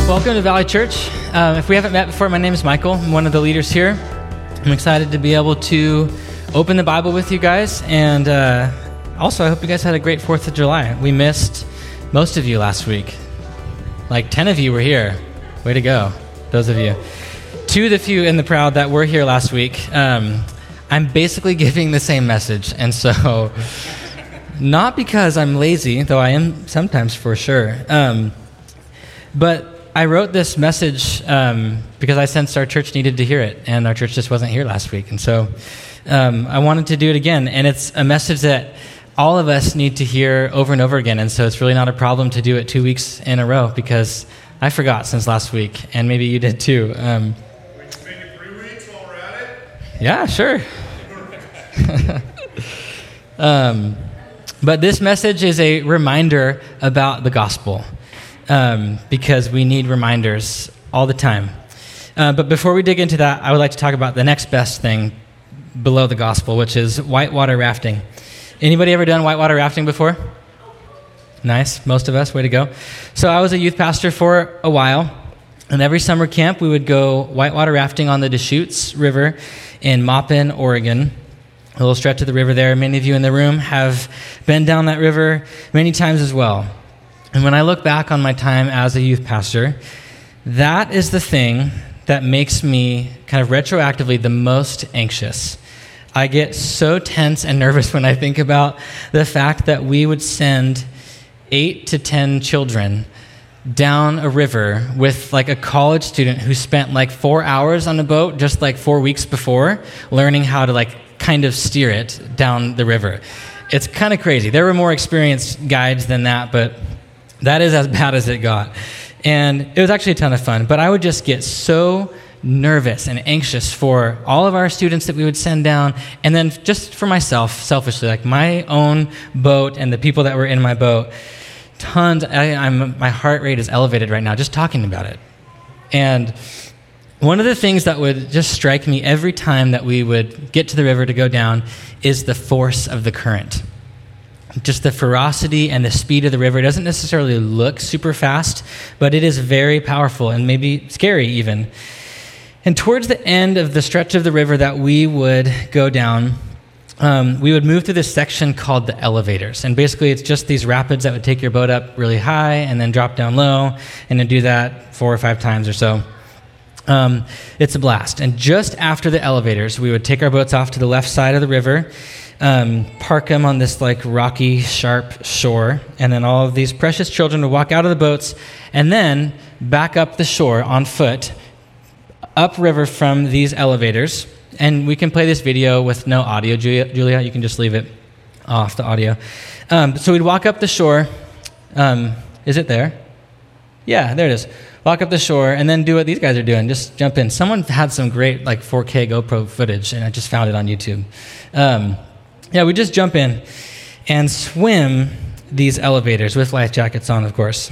Welcome to Valley Church. If we haven't met before, my name is Michael. I'm one of the leaders here. I'm excited to be able to open the Bible with you guys. And also, I hope you guys had a great 4th of July. We missed most of you last week. Like 10 of you were here. Way to go, those of you. To the few in the crowd that were here last week, I'm basically giving the same message. And so, not because I'm lazy, though I am sometimes for sure, but I wrote this message because I sensed our church needed to hear it, and our church just wasn't here last week. And so I wanted to do it again, and it's a message that all of us need to hear over and over again, and so it's really not a problem to do it 2 weeks in a row, because I forgot since last week, and maybe you did too. We can make it 3 weeks while we're at it? Yeah, sure. But this message is a reminder about the gospel. Because we need reminders all the time. But before we dig into that, I would like to talk about the next best thing below the gospel, which is whitewater rafting. Anybody ever done whitewater rafting before? Nice, most of us, way to go. So I was a youth pastor for a while, and every summer camp we would go whitewater rafting on the Deschutes River in Maupin, Oregon. A little stretch of the river there. Many of you in the room have been down that river many times as well. And when I look back on my time as a youth pastor, that is the thing that makes me kind of retroactively the most anxious. I get so tense and nervous when I think about the fact that we would send 8 to 10 children down a river with like a college student who spent like 4 hours on a boat just like 4 weeks before learning how to like kind of steer it down the river. It's kind of crazy. There were more experienced guides than that, but that is as bad as it got. And it was actually a ton of fun, but I would just get so nervous and anxious for all of our students that we would send down, and then just for myself, selfishly, like my own boat and the people that were in my boat. My heart rate is elevated right now just talking about it. And one of the things that would just strike me every time that we would get to the river to go down is the force of the current. Just the ferocity and the speed of the river. It doesn't necessarily look super fast, but it is very powerful and maybe scary even. And towards the end of the stretch of the river that we would go down, we would move through this section called the elevators. And basically it's just these rapids that would take your boat up really high and then drop down low, and then do that 4 or 5 times or so. It's a blast. And just after the elevators, we would take our boats off to the left side of the river, park them on this like rocky, sharp shore, and then all of these precious children would walk out of the boats and then back up the shore on foot, upriver from these elevators. And we can play this video with no audio. Julia, you can just leave it off, the audio. So we'd walk up the shore. Is it there? Yeah, there it is. Walk up the shore and then do what these guys are doing. Just jump in. Someone had some great like 4K GoPro footage, and I just found it on YouTube. Yeah, we just jump in and swim these elevators with life jackets on, of course.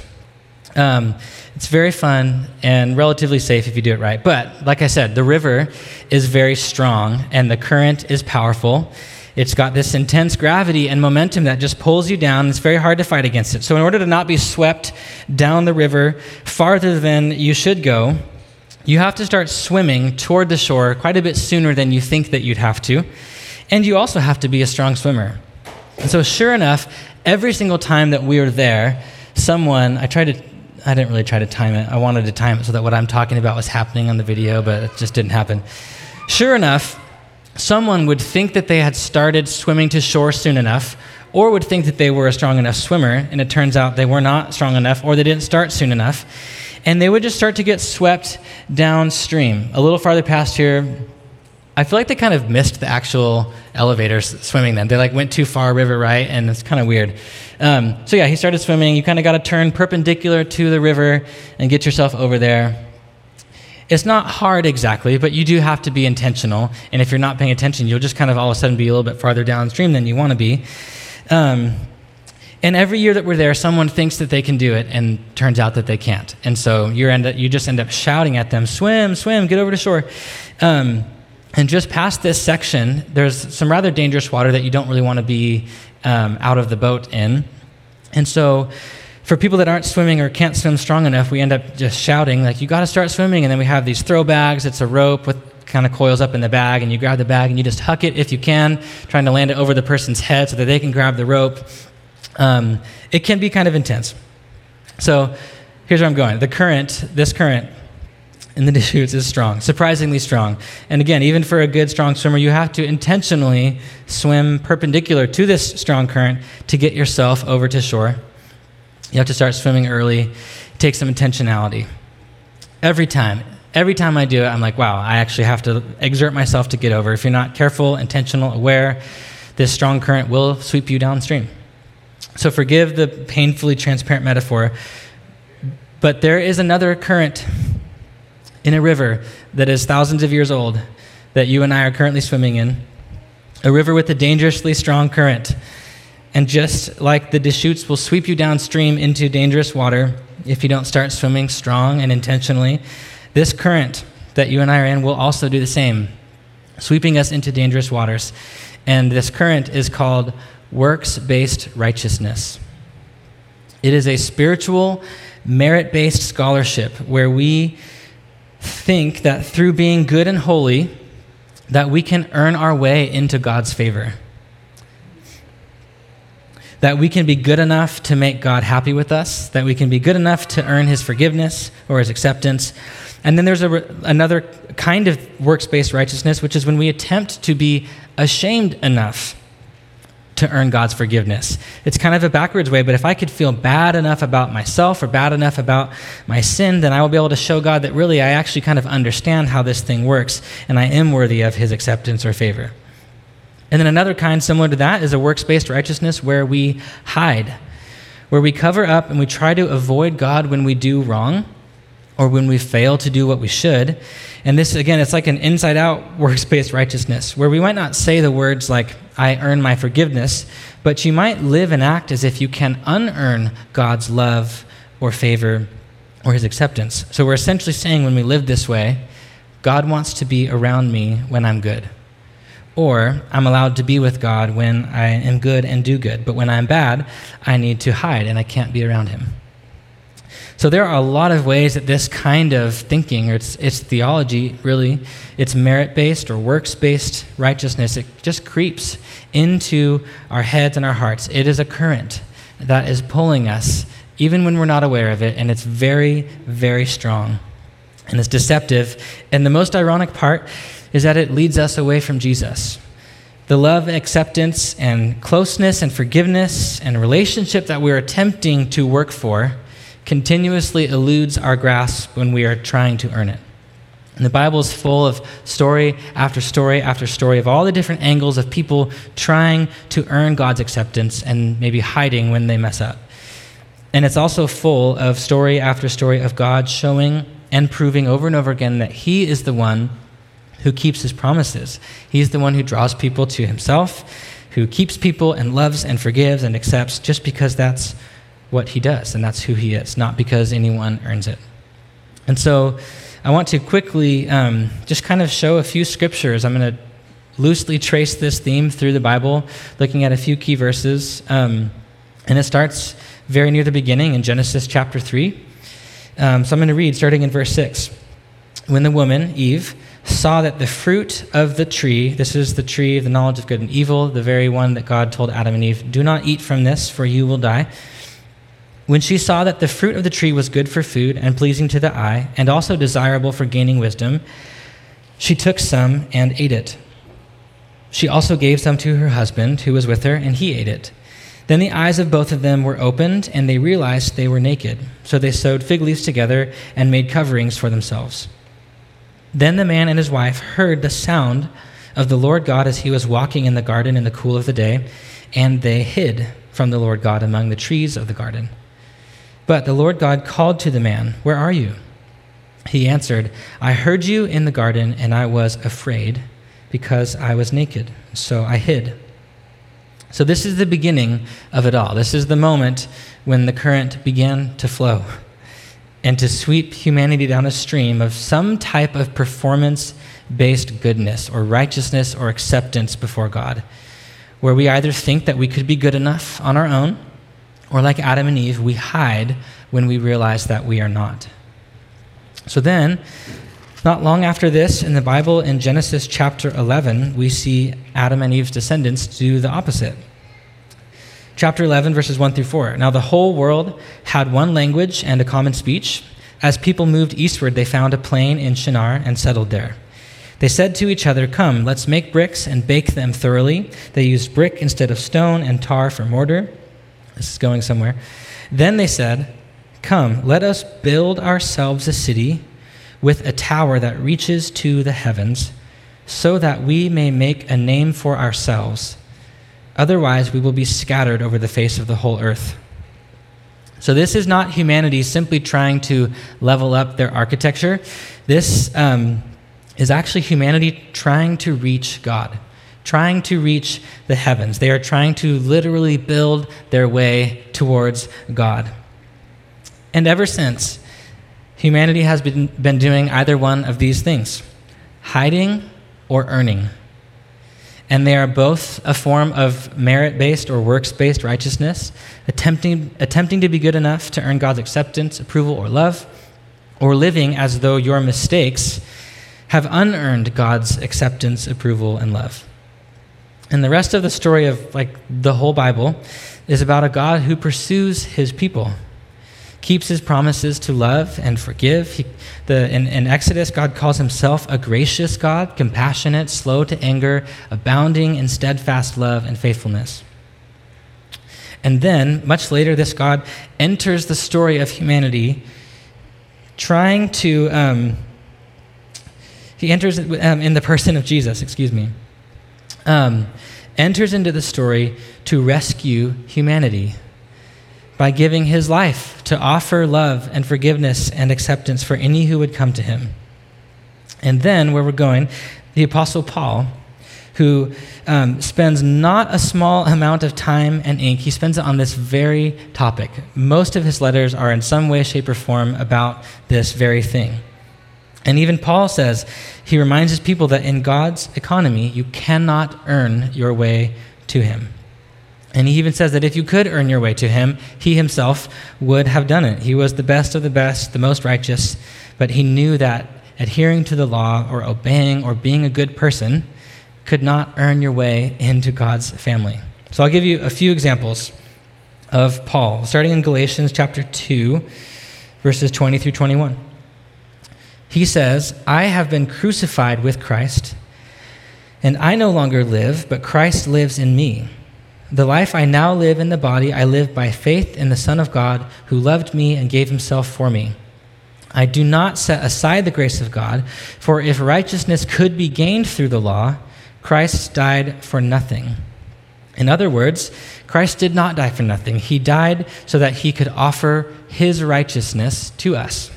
It's very fun and relatively safe if you do it right. But like I said, the river is very strong and the current is powerful. It's got this intense gravity and momentum that just pulls you down. It's very hard to fight against it. So in order to not be swept down the river farther than you should go, you have to start swimming toward the shore quite a bit sooner than you think that you'd have to. And you also have to be a strong swimmer. And so sure enough, every single time that we were there, I didn't really try to time it. I wanted to time it so that what I'm talking about was happening on the video, but it just didn't happen. Sure enough, someone would think that they had started swimming to shore soon enough, or would think that they were a strong enough swimmer, and it turns out they were not strong enough, or they didn't start soon enough, and they would just start to get swept downstream. A little farther past here, I feel like they kind of missed the actual elevators swimming then. They like went too far river right, and it's kind of weird. So yeah, he started swimming. You kind of got to turn perpendicular to the river and get yourself over there. It's not hard exactly, but you do have to be intentional. And if you're not paying attention, you'll just kind of all of a sudden be a little bit farther downstream than you want to be. And every year that we're there, someone thinks that they can do it, and turns out that they can't. And so you just end up shouting at them, swim, swim, get over to shore. And just past this section, there's some rather dangerous water that you don't really want to be out of the boat in. And so For people that aren't swimming or can't swim strong enough, we end up just shouting, like, you got to start swimming. And then we have these throw bags. It's a rope with kind of coils up in the bag, and you grab the bag and you just huck it if you can, trying to land it over the person's head so that they can grab the rope. It can be kind of intense. So here's where I'm going. This current in the Deschutes is strong, surprisingly strong. And again, even for a good, strong swimmer, you have to intentionally swim perpendicular to this strong current to get yourself over to shore. You have to start swimming early. It takes some intentionality. Every time I do it, I'm like, wow, I actually have to exert myself to get over. If you're not careful, intentional, aware, this strong current will sweep you downstream. So forgive the painfully transparent metaphor, but there is another current in a river that is thousands of years old that you and I are currently swimming in, a river with a dangerously strong current. And just like the Deschutes will sweep you downstream into dangerous water if you don't start swimming strong and intentionally, this current that you and I are in will also do the same, sweeping us into dangerous waters. And this current is called works-based righteousness. It is a spiritual, merit-based scholarship where we think that through being good and holy, that we can earn our way into God's favor. That we can be good enough to make God happy with us, that we can be good enough to earn his forgiveness or his acceptance. And then there's another kind of works-based righteousness, which is when we attempt to be ashamed enough to earn God's forgiveness. It's kind of a backwards way, but if I could feel bad enough about myself or bad enough about my sin, then I will be able to show God that really I actually kind of understand how this thing works, and I am worthy of his acceptance or favor. And then another kind similar to that is a works-based righteousness where we hide, where we cover up and we try to avoid God when we do wrong or when we fail to do what we should. And this, again, it's like an inside-out works-based righteousness where we might not say the words like, I earn my forgiveness, but you might live and act as if you can unearn God's love or favor or his acceptance. So we're essentially saying when we live this way, God wants to be around me when I'm good. Or I'm allowed to be with God when I am good and do good. But when I'm bad, I need to hide and I can't be around him. So there are a lot of ways that this kind of thinking, or it's theology really, it's merit-based or works-based righteousness, it just creeps into our heads and our hearts. It is a current that is pulling us, even when we're not aware of it, and it's very, very strong. And it's deceptive. And the most ironic part is that it leads us away from Jesus. The love, acceptance, and closeness and forgiveness and relationship that we're attempting to work for continuously eludes our grasp when we are trying to earn it. And the Bible is full of story after story after story of all the different angles of people trying to earn God's acceptance and maybe hiding when they mess up. And it's also full of story after story of God showing and proving over and over again that he is the one who keeps his promises. He's the one who draws people to himself, who keeps people and loves and forgives and accepts just because that's what he does and that's who he is, not because anyone earns it. And so I want to quickly just kind of show a few scriptures. I'm going to loosely trace this theme through the Bible, looking at a few key verses. And it starts very near the beginning in Genesis chapter 3. So I'm going to read starting in verse 6. When the woman, Eve, saw that the fruit of the tree, this is the tree of the knowledge of good and evil, the very one that God told Adam and Eve, do not eat from this, for you will die. When she saw that the fruit of the tree was good for food and pleasing to the eye, and also desirable for gaining wisdom, she took some and ate it. She also gave some to her husband, who was with her, and he ate it. Then the eyes of both of them were opened, and they realized they were naked. So they sewed fig leaves together and made coverings for themselves. Then the man and his wife heard the sound of the Lord God as he was walking in the garden in the cool of the day, and they hid from the Lord God among the trees of the garden. But the Lord God called to the man, "Where are you?" He answered, "I heard you in the garden, and I was afraid because I was naked, so I hid." So this is the beginning of it all. This is the moment when the current began to flow and to sweep humanity down a stream of some type of performance-based goodness or righteousness or acceptance before God, where we either think that we could be good enough on our own, Or like Adam and Eve, we hide when we realize that we are not. So then, not long after this, in the Bible, in Genesis chapter 11, we see Adam and Eve's descendants do the opposite. Chapter 11, verses 1 through 4. Now the whole world had one language and a common speech. As people moved eastward, they found a plain in Shinar and settled there. They said to each other, "Come, let's make bricks and bake them thoroughly." They used brick instead of stone and tar for mortar. This is going somewhere. Then they said, "Come, let us build ourselves a city with a tower that reaches to the heavens, so that we may make a name for ourselves. Otherwise, we will be scattered over the face of the whole earth." So this is not humanity simply trying to level up their architecture. This is actually humanity trying to reach God, trying to reach the heavens. They are trying to literally build their way towards God. And ever since, humanity has been doing either one of these things, hiding or earning. And they are both a form of merit-based or works-based righteousness, attempting to be good enough to earn God's acceptance, approval, or love, or living as though your mistakes have unearned God's acceptance, approval, and love. And the rest of the story of the whole Bible is about a God who pursues his people, keeps his promises to love and forgive. In Exodus, God calls himself a gracious God, compassionate, slow to anger, abounding in steadfast love and faithfulness. And then, much later, this God enters the story of humanity, trying to, he enters in the person of Jesus, enters into the story to rescue humanity by giving his life to offer love and forgiveness and acceptance for any who would come to him. And then, where we're going, the Apostle Paul, who spends not a small amount of time and ink, he spends it on this very topic. Most of his letters are in some way, shape, or form about this very thing. And even Paul says, he reminds his people that in God's economy, you cannot earn your way to him. And he even says that if you could earn your way to him, he himself would have done it. He was the best of the best, the most righteous, but he knew that adhering to the law or obeying or being a good person could not earn your way into God's family. So I'll give you a few examples of Paul, starting in Galatians chapter 2, verses 20 through 21. He says, "I have been crucified with Christ, and I no longer live, but Christ lives in me. The life I now live in the body, I live by faith in the Son of God who loved me and gave himself for me. I do not set aside the grace of God, for if righteousness could be gained through the law, Christ died for nothing." In other words, Christ did not die for nothing. He died so that he could offer his righteousness to us.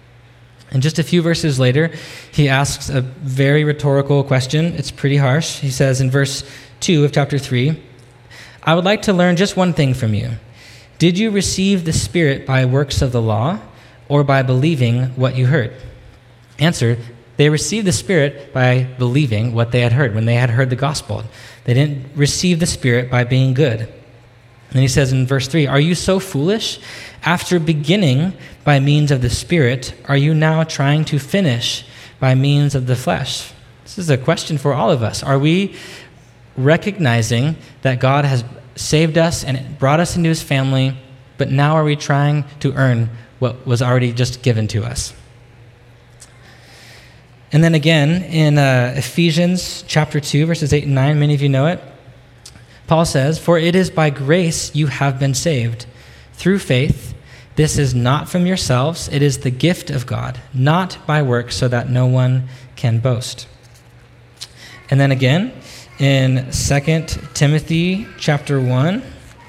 And just a few verses later, he asks a very rhetorical question. It's pretty harsh. He says in verse 2 of chapter 3, "I would like to learn just one thing from you. Did you receive the Spirit by works of the law or by believing what you heard?" Answer, they received the Spirit by believing what they had heard, when they had heard the gospel. They didn't receive the Spirit by being good. And then he says in verse 3, "Are you so foolish? After beginning by means of the Spirit, are you now trying to finish by means of the flesh?" This is a question for all of us. Are we recognizing that God has saved us and brought us into his family, but now are we trying to earn what was already just given to us? And then again, in Ephesians chapter 2, verses 8 and 9, many of you know it, Paul says, "For it is by grace you have been saved, through faith. This is not from yourselves, it is the gift of God, not by works, so that no one can boast." And then again, in 2 Timothy chapter 1,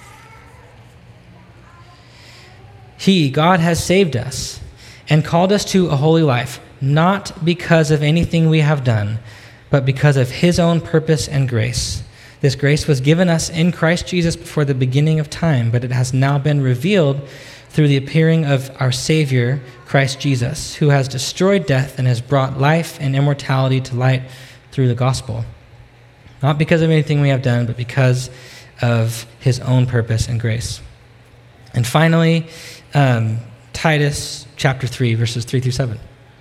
God has saved us and called us to a holy life, not because of anything we have done, but because of his own purpose and grace. This grace was given us in Christ Jesus before the beginning of time, but it has now been revealed through the appearing of our Savior, Christ Jesus, who has destroyed death and has brought life and immortality to light through the gospel. Not because of anything we have done, but because of his own purpose and grace. And finally, Titus chapter 3, verses 3 through 7.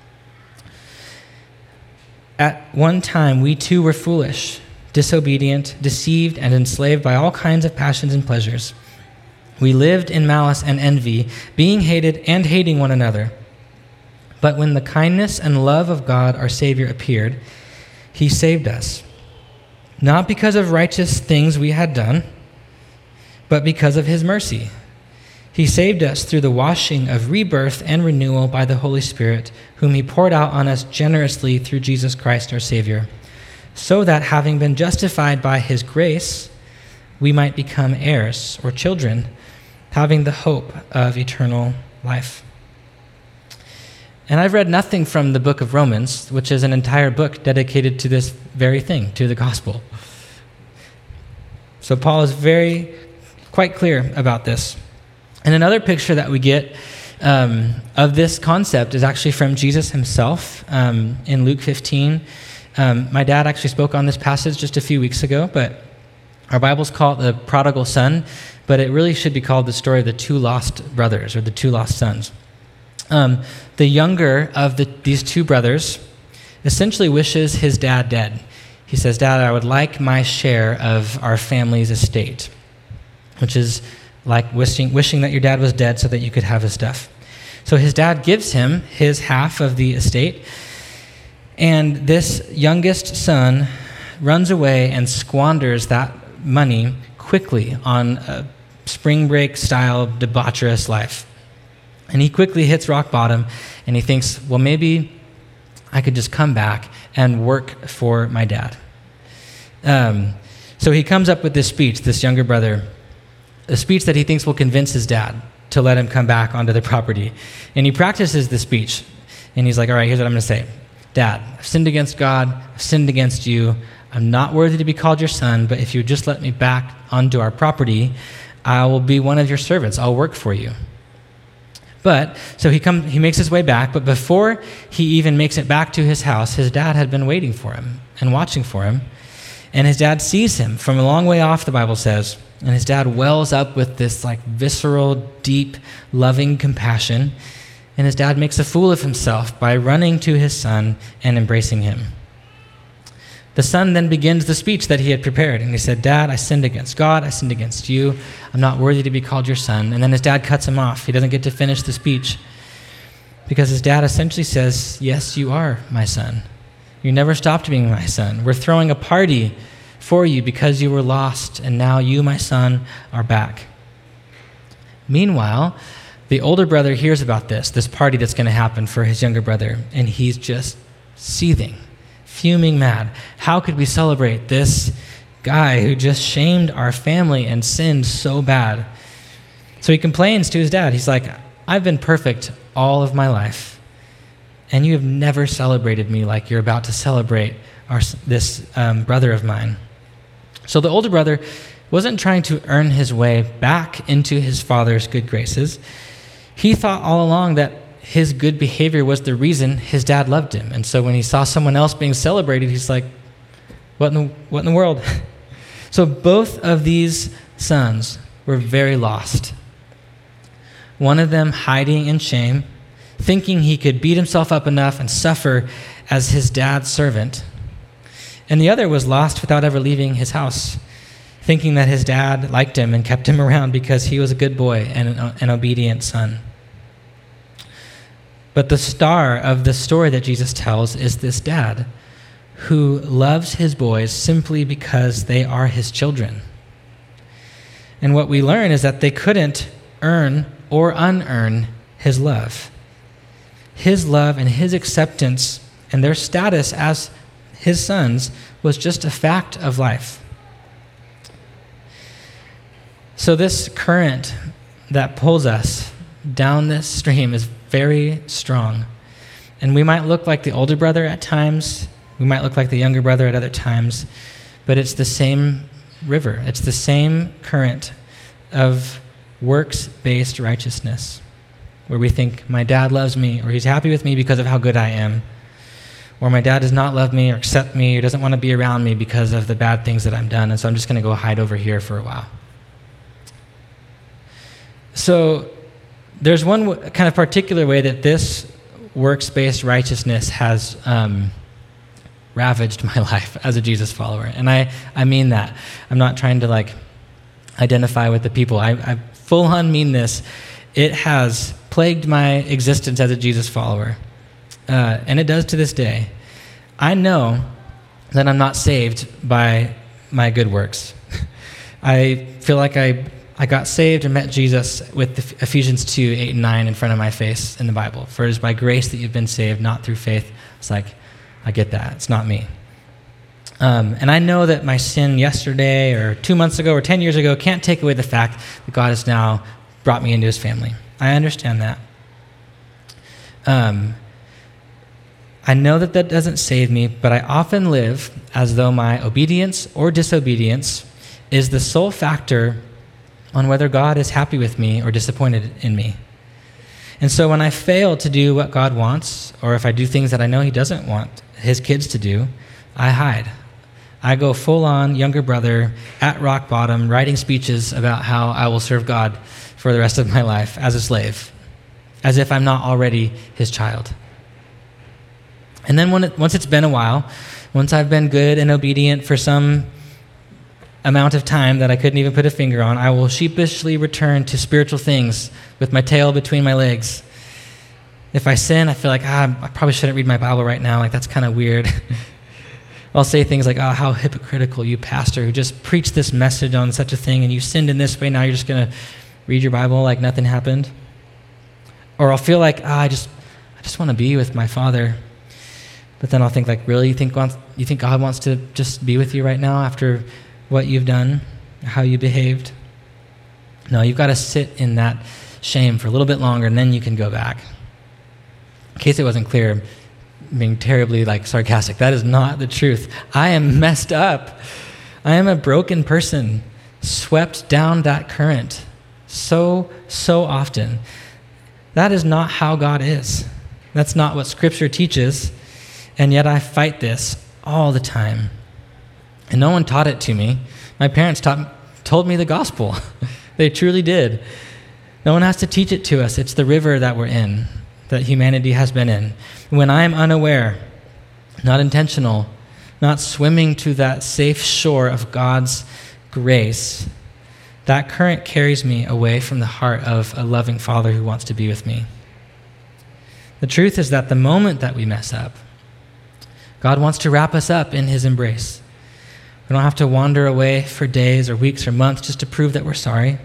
At one time, we too were foolish, disobedient, deceived, and enslaved by all kinds of passions and pleasures. We lived in malice and envy, being hated and hating one another. But when the kindness and love of God, our Savior, appeared, he saved us, not because of righteous things we had done, but because of his mercy. He saved us through the washing of rebirth and renewal by the Holy Spirit, whom he poured out on us generously through Jesus Christ our Savior, so that having been justified by his grace, we might become heirs or children, having the hope of eternal life. And I've read nothing from the book of Romans, which is an entire book dedicated to this very thing, to the gospel. So Paul is quite clear about this. And another picture that we get of this concept is actually from Jesus himself in Luke 15. My dad actually spoke on this passage just a few weeks ago, but our Bibles call it the prodigal son, but it really should be called the story of the two lost brothers or the two lost sons. The younger of these two brothers essentially wishes his dad dead. He says, "Dad, I would like my share of our family's estate," which is like wishing that your dad was dead so that you could have his stuff. So his dad gives him his half of the estate, and this youngest son runs away and squanders that money quickly on a spring break-style debaucherous life. And he quickly hits rock bottom, and he thinks, well, maybe I could just come back and work for my dad. So he comes up with this speech, this younger brother, a speech that he thinks will convince his dad to let him come back onto the property. And he practices the speech. And he's like, all right, here's what I'm going to say. Dad, I've sinned against God. I've sinned against you. I'm not worthy to be called your son, but if you just let me back onto our property, I will be one of your servants. I'll work for you. But, so he makes his way back, but before he even makes it back to his house, his dad had been waiting for him and watching for him. And his dad sees him from a long way off, the Bible says, and his dad wells up with this like visceral, deep, loving compassion. And his dad makes a fool of himself by running to his son and embracing him. The son then begins the speech that he had prepared. And he said, Dad, I sinned against God. I sinned against you. I'm not worthy to be called your son. And then his dad cuts him off. He doesn't get to finish the speech because his dad essentially says, yes, you are my son. You never stopped being my son. We're throwing a party for you because you were lost, and now you, my son, are back. Meanwhile, the older brother hears about this party that's going to happen for his younger brother, and he's just seething, fuming mad. How could we celebrate this guy who just shamed our family and sinned so bad? So he complains to his dad. He's like, I've been perfect all of my life, and you have never celebrated me like you're about to celebrate this brother of mine. So the older brother wasn't trying to earn his way back into his father's good graces. He thought all along that his good behavior was the reason his dad loved him. And so when he saw someone else being celebrated, he's like, what in the world? So both of these sons were very lost. One of them hiding in shame, thinking he could beat himself up enough and suffer as his dad's servant. And the other was lost without ever leaving his house, thinking that his dad liked him and kept him around because he was a good boy and an obedient son. But the star of the story that Jesus tells is this dad who loves his boys simply because they are his children. And what we learn is that they couldn't earn or unearn his love. His love and his acceptance and their status as his sons was just a fact of life. So this current that pulls us down this stream is very strong. And we might look like the older brother at times. We might look like the younger brother at other times. But it's the same river. It's the same current of works-based righteousness, where we think, my dad loves me, or he's happy with me because of how good I am. Or my dad does not love me or accept me or doesn't want to be around me because of the bad things that I've done, and so I'm just going to go hide over here for a while. So there's one kind of particular way that this works-based righteousness has ravaged my life as a Jesus follower. And I mean that. I'm not trying to identify with the people. I full-on mean this. It has plagued my existence as a Jesus follower. And it does to this day. I know that I'm not saved by my good works. I feel like I got saved and met Jesus with Ephesians 2, 8, and 9 in front of my face in the Bible. For it is by grace that you've been saved, not through faith. It's like, I get that. It's not me. And I know that my sin yesterday or 2 months ago or 10 years ago can't take away the fact that God has now brought me into his family. I understand that. I know that that doesn't save me, but I often live as though my obedience or disobedience is the sole factor on whether God is happy with me or disappointed in me. And so when I fail to do what God wants, or if I do things that I know he doesn't want his kids to do, I hide. I go full-on younger brother at rock bottom, writing speeches about how I will serve God for the rest of my life as a slave, as if I'm not already his child. And then once it's been a while, once I've been good and obedient for some amount of time that I couldn't even put a finger on, I will sheepishly return to spiritual things with my tail between my legs. If I sin, I feel like, I probably shouldn't read my Bible right now. That's kind of weird. I'll say things like, how hypocritical, you pastor who just preached this message on such a thing and you sinned in this way, now you're just going to read your Bible like nothing happened. Or I'll feel like, I just want to be with my Father. But then I'll think really, you think God wants to just be with you right now after what you've done, how you behaved? No, you've got to sit in that shame for a little bit longer, and then you can go back. In case it wasn't clear, I'm being terribly sarcastic. That is not the truth. I am messed up. I am a broken person, swept down that current so often. That is not how God is. That's not what Scripture teaches, and yet I fight this all the time. And no one taught it to me. My parents told me the gospel. They truly did. No one has to teach it to us. It's the river that we're in, that humanity has been in. When I am unaware, not intentional, not swimming to that safe shore of God's grace, that current carries me away from the heart of a loving Father who wants to be with me. The truth is that the moment that we mess up, God wants to wrap us up in his embrace. We don't have to wander away for days or weeks or months just to prove that we're sorry.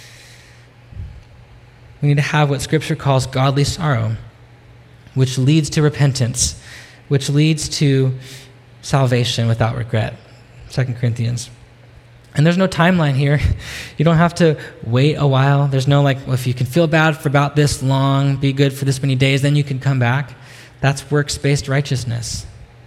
We need to have what Scripture calls godly sorrow, which leads to repentance, which leads to salvation without regret. 2 Corinthians. And there's no timeline here. You don't have to wait a while. There's no if you can feel bad for about this long, be good for this many days, then you can come back. That's works-based righteousness.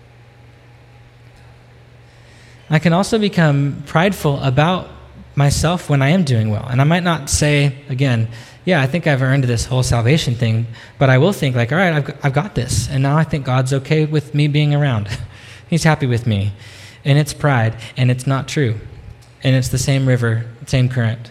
I can also become prideful about myself when I am doing well. And I might not say, again, I think I've earned this whole salvation thing, but I will think all right, I've got this. And now I think God's okay with me being around. He's happy with me. And it's pride, and it's not true. And it's the same river, same current.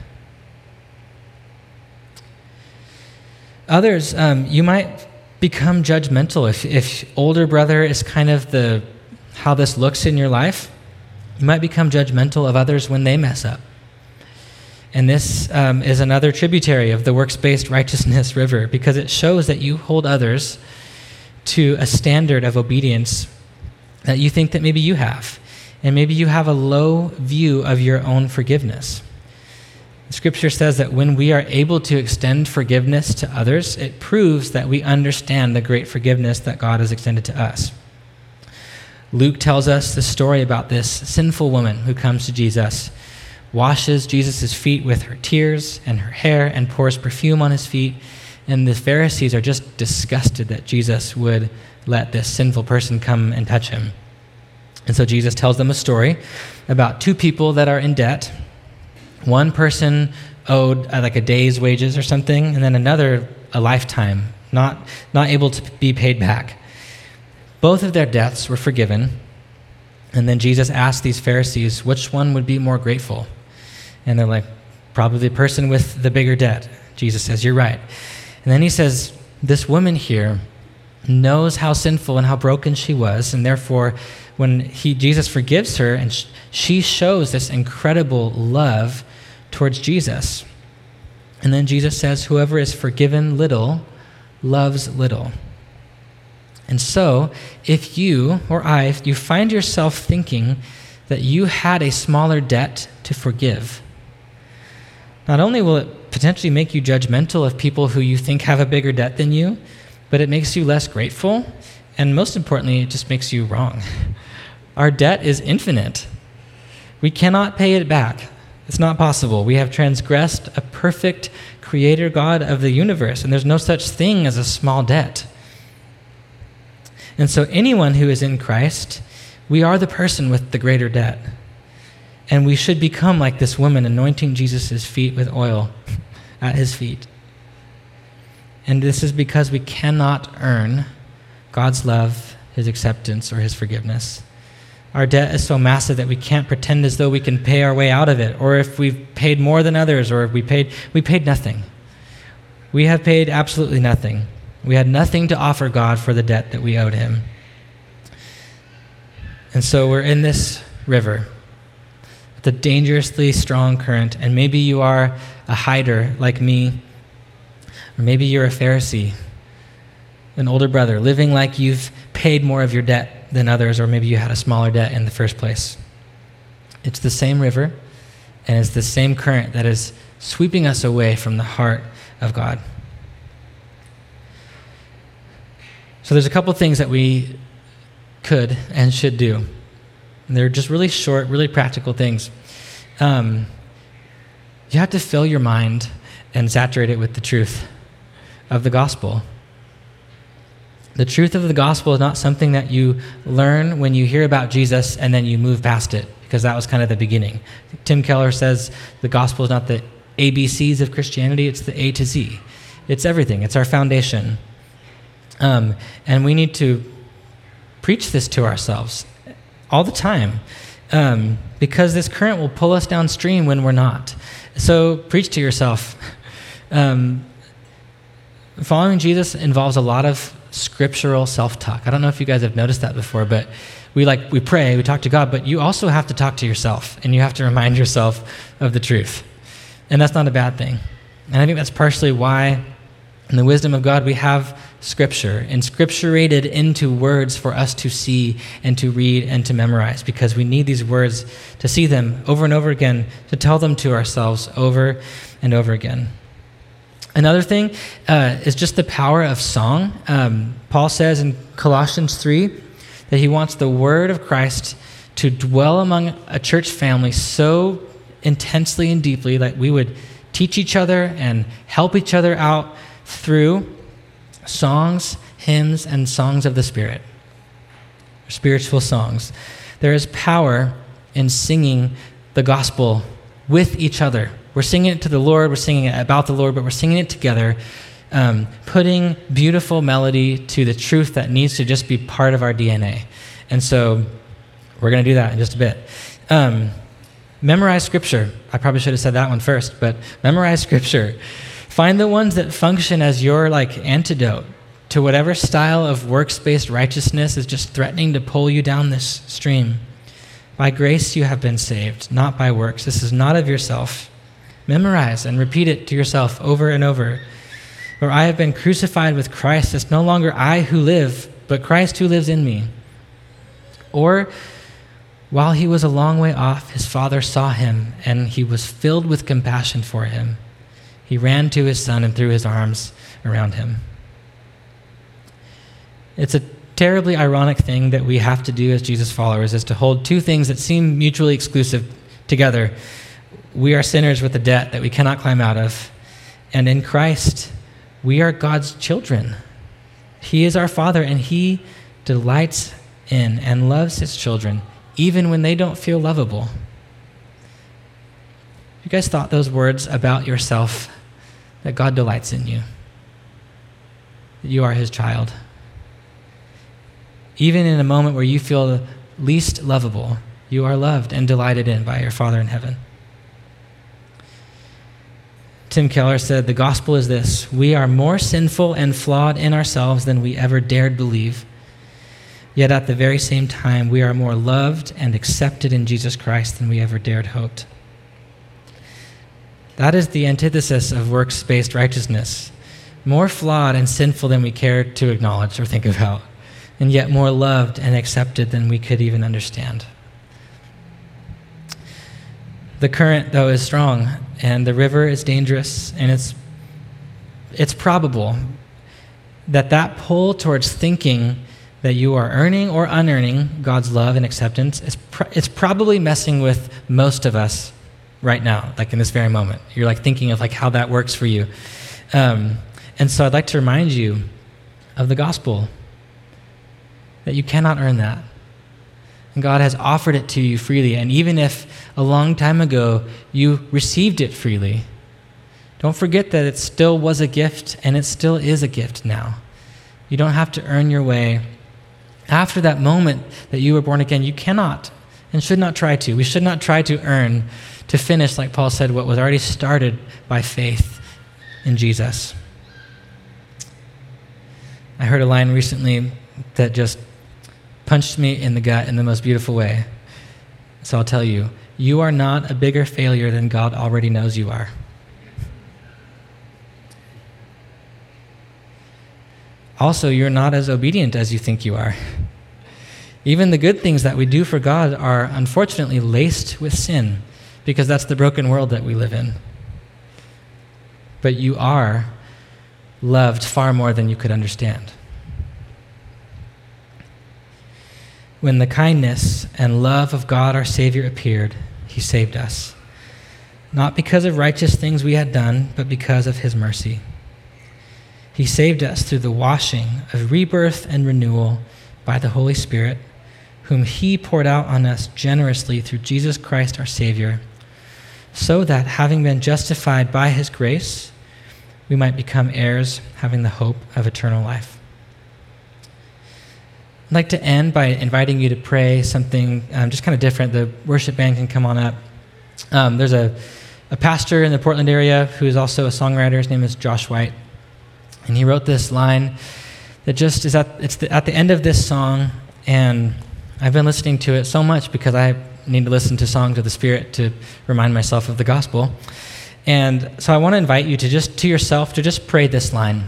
Others, you might become judgmental. If older brother is kind of how this looks in your life, you might become judgmental of others when they mess up. And this is another tributary of the works-based righteousness river, because it shows that you hold others to a standard of obedience that you think that maybe you have. And maybe you have a low view of your own forgiveness. Scripture says that when we are able to extend forgiveness to others, it proves that we understand the great forgiveness that God has extended to us. Luke tells us the story about this sinful woman who comes to Jesus, washes Jesus' feet with her tears and her hair, and pours perfume on his feet. And the Pharisees are just disgusted that Jesus would let this sinful person come and touch him. And so Jesus tells them a story about two people that are in debt. One person owed a day's wages or something, and then another a lifetime, not able to be paid back. Both of their debts were forgiven. And then Jesus asked these Pharisees which one would be more grateful. And they're like, probably the person with the bigger debt. Jesus says, you're right. And then he says, this woman here knows how sinful and how broken she was, and therefore when Jesus forgives her, and she shows this incredible love towards Jesus. And then Jesus says, whoever is forgiven little loves little. And so, if you find yourself thinking that you had a smaller debt to forgive, not only will it potentially make you judgmental of people who you think have a bigger debt than you, but it makes you less grateful, and most importantly, it just makes you wrong. Our debt is infinite. We cannot pay it back. It's not possible. We have transgressed a perfect creator God of the universe, and there's no such thing as a small debt. And so anyone who is in Christ, we are the person with the greater debt. And we should become like this woman anointing Jesus' feet with oil at his feet. And this is because we cannot earn God's love, his acceptance, or his forgiveness. Our debt is so massive that we can't pretend as though we can pay our way out of it, or if we've paid more than others, or if we paid nothing. We have paid absolutely nothing. We had nothing to offer God for the debt that we owed him. And so we're in this river with a dangerously strong current, and maybe you are a hider like me, or maybe you're a Pharisee, an older brother, living like you've paid more of your debt than others, or maybe you had a smaller debt in the first place. It's the same river, and it's the same current that is sweeping us away from the heart of God. So there's a couple things that we could and should do. And they're just really short, really practical things. You have to fill your mind and saturate it with the truth of the gospel. The truth of the gospel is not something that you learn when you hear about Jesus and then you move past it, because that was kind of the beginning. Tim Keller says the gospel is not the ABCs of Christianity, it's the A to Z. It's everything. It's our foundation. And we need to preach this to ourselves all the time, because this current will pull us downstream when we're not. So preach to yourself. Following Jesus involves a lot of scriptural self-talk. I don't know if you guys have noticed that before, but we pray, we talk to God, but you also have to talk to yourself, and you have to remind yourself of the truth. And that's not a bad thing. And I think that's partially why, in the wisdom of God, we have Scripture, inscripturated into words for us to see and to read and to memorize, because we need these words to see them over and over again, to tell them to ourselves over and over again. Another thing is just the power of song. Paul says in Colossians 3 that he wants the word of Christ to dwell among a church family so intensely and deeply that we would teach each other and help each other out through songs, hymns, and songs of the Spirit, spiritual songs. There is power in singing the gospel with each other. We're singing it to the Lord, we're singing it about the Lord, but we're singing it together, putting beautiful melody to the truth that needs to just be part of our DNA. And so we're going to do that in just a bit. Memorize Scripture. I probably should have said that one first, but memorize Scripture. Find the ones that function as your antidote to whatever style of works-based righteousness is just threatening to pull you down this stream. By grace you have been saved, not by works. This is not of yourself. Memorize and repeat it to yourself over and over. For I have been crucified with Christ. It's no longer I who live, but Christ who lives in me. Or, while he was a long way off, his father saw him, and he was filled with compassion for him. He ran to his son and threw his arms around him. It's a terribly ironic thing that we have to do as Jesus followers, is to hold two things that seem mutually exclusive together. We are sinners with a debt that we cannot climb out of. And in Christ, we are God's children. He is our Father, and he delights in and loves his children, even when they don't feel lovable. You guys thought those words about yourself, that God delights in you, that you are his child? Even in a moment where you feel the least lovable, you are loved and delighted in by your Father in heaven. Tim Keller said, "The gospel is this: we are more sinful and flawed in ourselves than we ever dared believe. Yet at the very same time, we are more loved and accepted in Jesus Christ than we ever dared hoped." That is the antithesis of works-based righteousness. More flawed and sinful than we care to acknowledge or think about, and yet more loved and accepted than we could even understand. The current, though, is strong, and the river is dangerous, and it's probable that pull towards thinking that you are earning or unearning God's love and acceptance it's probably messing with most of us right now, like in this very moment. You're like thinking of like how that works for you. And so I'd like to remind you of the gospel, that you cannot earn that. And God has offered it to you freely. And even if a long time ago you received it freely, don't forget that it still was a gift and it still is a gift now. You don't have to earn your way. After that moment that you were born again, you cannot and should not try to. We should not try to earn, to finish, like Paul said, what was already started by faith in Jesus. I heard a line recently that just punched me in the gut in the most beautiful way. So I'll tell you, you are not a bigger failure than God already knows you are. Also, you're not as obedient as you think you are. Even the good things that we do for God are unfortunately laced with sin, because that's the broken world that we live in. But you are loved far more than you could understand. When the kindness and love of God our Savior appeared, he saved us, not because of righteous things we had done, but because of his mercy. He saved us through the washing of rebirth and renewal by the Holy Spirit, whom he poured out on us generously through Jesus Christ our Savior, so that, having been justified by his grace, we might become heirs, having the hope of eternal life. I'd like to end by inviting you to pray something just kind of different. The worship band can come on up. There's a pastor in the Portland area who is also a songwriter. His name is Josh White. And he wrote this line that just is at the end of this song, and I've been listening to it so much because I need to listen to songs of the Spirit to remind myself of the gospel. And so I want to invite you to just pray this line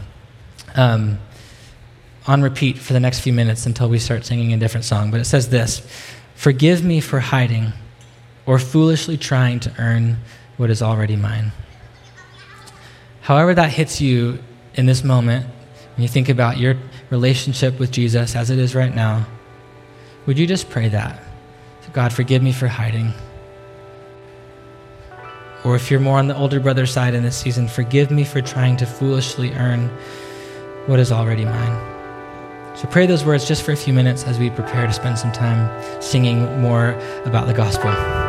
on repeat for the next few minutes until we start singing a different song. But it says this: "Forgive me for hiding or foolishly trying to earn what is already mine." However that hits you in this moment, when you think about your relationship with Jesus as it is right now, would you just pray that? God, forgive me for hiding. Or if you're more on the older brother side in this season, forgive me for trying to foolishly earn what is already mine. So pray those words just for a few minutes as we prepare to spend some time singing more about the gospel.